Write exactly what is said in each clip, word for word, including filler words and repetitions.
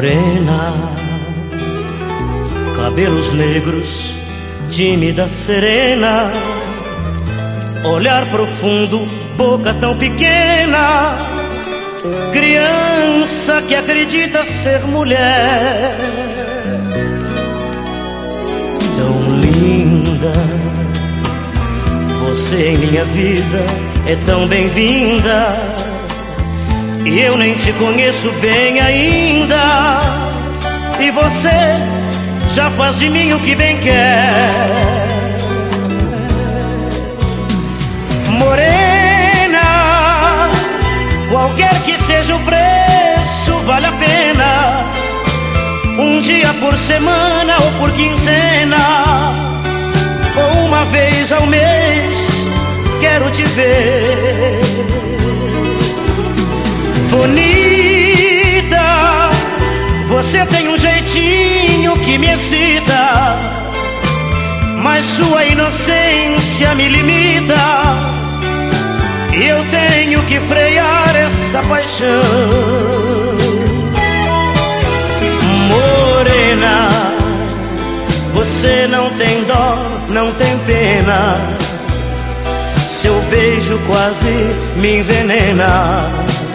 Morena, cabelos negros, tímida, serena, olhar profundo, boca tão pequena, criança que acredita ser mulher. Tão linda, você em minha vida é tão bem-vinda, e eu nem te conheço bem ainda, e você já faz de mim o que bem quer. Morena, qualquer que seja o preço, vale a pena. Um dia por semana ou por quinzena, ou uma vez ao mês, quero te ver. Bonita, você tem um jeitinho que me excita, mas sua inocência me limita, e eu tenho que frear essa paixão. Morena, você não tem dó, não tem pena, seu beijo quase me envenena.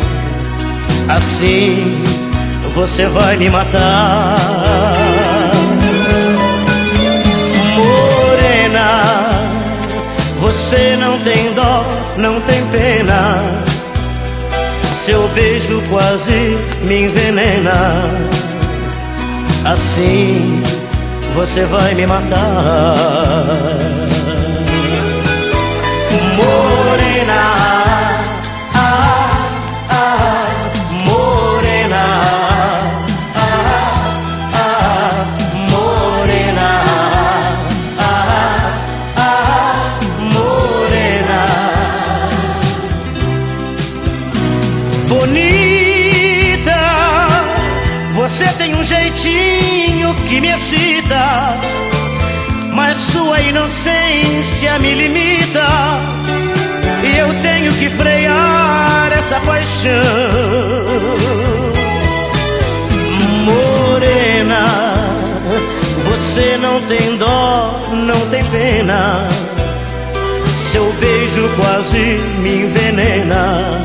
Assim você vai me matar. Morena, você não tem dó, não tem pena, seu beijo quase me envenena. Assim você vai me matar. Morena, bonita, você tem um jeitinho que me excita, mas sua inocência me limita, e eu tenho que frear essa paixão. Morena, você não tem dó, não tem pena, seu beijo quase me envenena.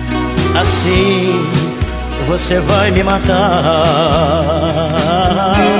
Assim você vai me matar.